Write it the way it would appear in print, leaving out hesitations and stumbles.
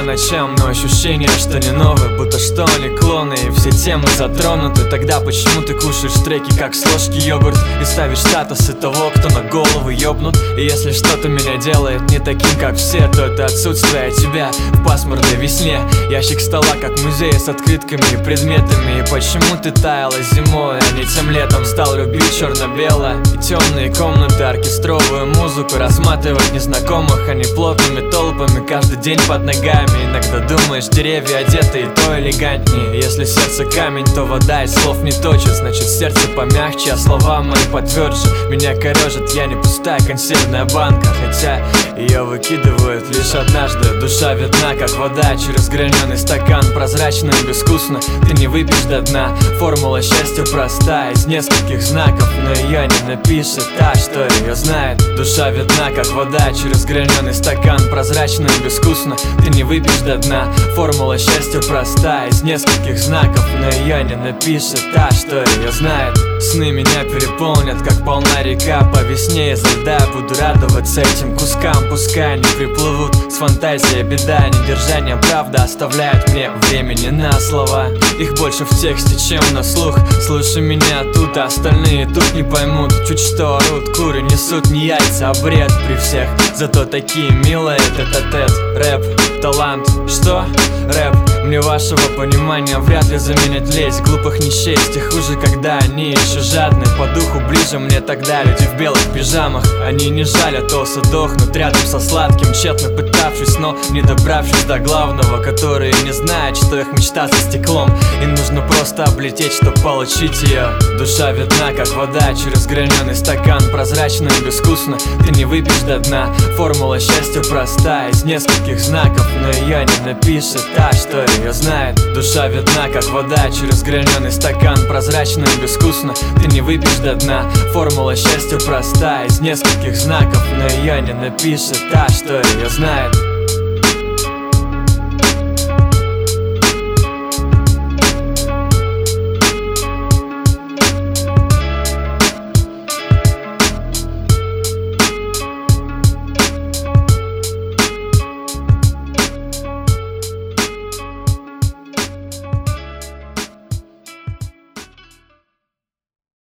ночам, но ощущение, что не новое, будто что они клоны, и все темы затронуты. Тогда почему ты кушаешь треки, как с ложки йогурт, и ставишь статусы того, кто на голову ёбнут? И если что-то меня делает не таким, как все, то это отсутствие тебя в пасмурной весне. Ящик стола, как музей с открытками и предметами. И почему ты таяла зимой, а не тем летом? Стал любить черно-белое и темные комнаты, оркестровую музыку, рассматривать незнакомых, а не плотными толпами каждый день под ногами. Иногда думаешь, деревья одеты и то элегантнее. Если сердце камень, то вода из слов не точит. Значит, сердце помягче, а слова мои потверже. Меня корежит, я не пустая консервная банка, хотя ее выкидывают лишь однажды. Душа видна, как вода через граненый стакан, прозрачно и безвкусно. Ты не выпьешь до дна. Формула счастья проста, из нескольких знаков, но ее не напишет та, что ее знает. Душа видна, как вода через граненый стакан, прозрачно и безвкусно. Ты не выпьешь до дна. Формула счастья проста, из нескольких знаков, но ее не напишет та, что ее знает. Сны меня переполнят, как полна река. По весне из-за льда буду радоваться этим кускам. Пускай они приплывут с фантазией, беда. Недержание, правда оставляет мне времени на слова. Их больше в тексте, чем на слух. Слушай меня тут, а остальные тут не поймут. Чуть что орут, куры несут не яйца, а бред при всех. Зато такие милые тет-а-тет. Рэп, талант, что? Рэп, мне вашего понимания вряд ли заменит лезть. Глупых не счесть, и хуже, когда они еще жадны. По духу ближе мне тогда люди в белых пижамах. Они не жалят оса, дохнут рядом со сладким, тщетно пытавшись, но не добравшись до главного. Которые не знают, что их мечта за стеклом, им нужно просто облететь, чтобы получить ее. Душа видна, как вода через граненый стакан, прозрачно и безвкусно. Ты не выпьешь до дна. Формула счастья проста, из нескольких знаков, но ее не напишет та, что ее знает. Душа видна, как вода через граненый стакан, прозрачно и безвкусно. Ты не выпьешь до дна. Формула счастья проста, из нескольких знаков, но ее не напишет та, что ее знает.